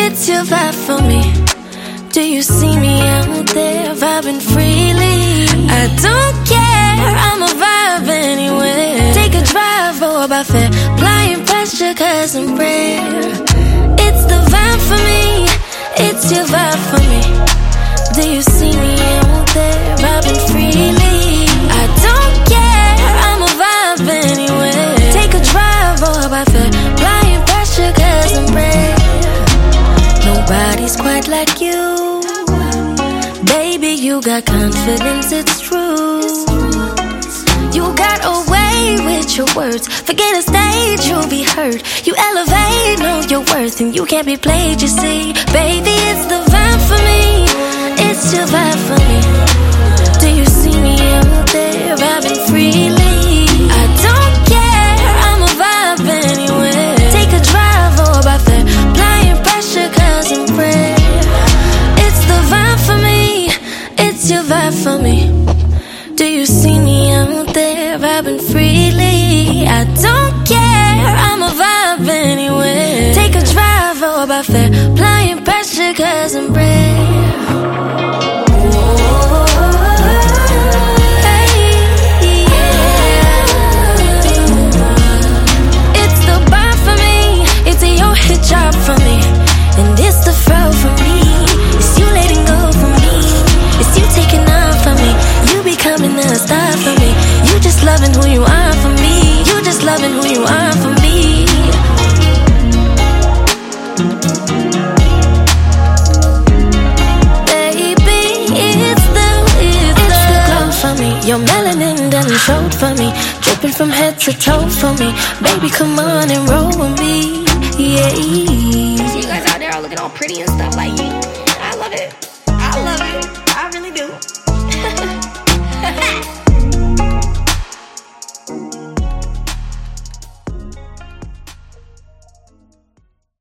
it's your vibe for me. Do you see me out there vibing freely? I don't care, I'm a vibe anywhere. Take a drive, roll by fair, applying pressure cause I'm rare. It's the vibe for me, it's your vibe for me. Do you see me out there vibing freely? I don't care, I'm a vibe anywhere. Take a drive, roll by fair, applying pressure cause I'm rare. Nobody's quite like you. Baby, you got confidence, it's true. You got away with your words. Forget a stage, you'll be hurt. You elevate, know your worth, and you can't be played, you see. Baby, it's the vibe for me. It's your vibe for me. Do you see me out there vibing freely? I don't care, I'm a vibe anywhere. Take a drive, or by fair, applying pressure cause I'm rare. It's the vibe for me. It's your vibe for me. Do you see me out there vibing freely? I don't care, I'm a vibe anywhere. Take a drive, or by fair, applying pressure cause I'm rare. Job for me, and it's the flow for me. It's you letting go for me. It's you taking off for me. You becoming a star for me. You just loving who you are for me. You just loving who you are for me. Baby, it's the glow for me. Your melanin done showed for me. Dripping from head to toe for me. Baby, come on and roll with me.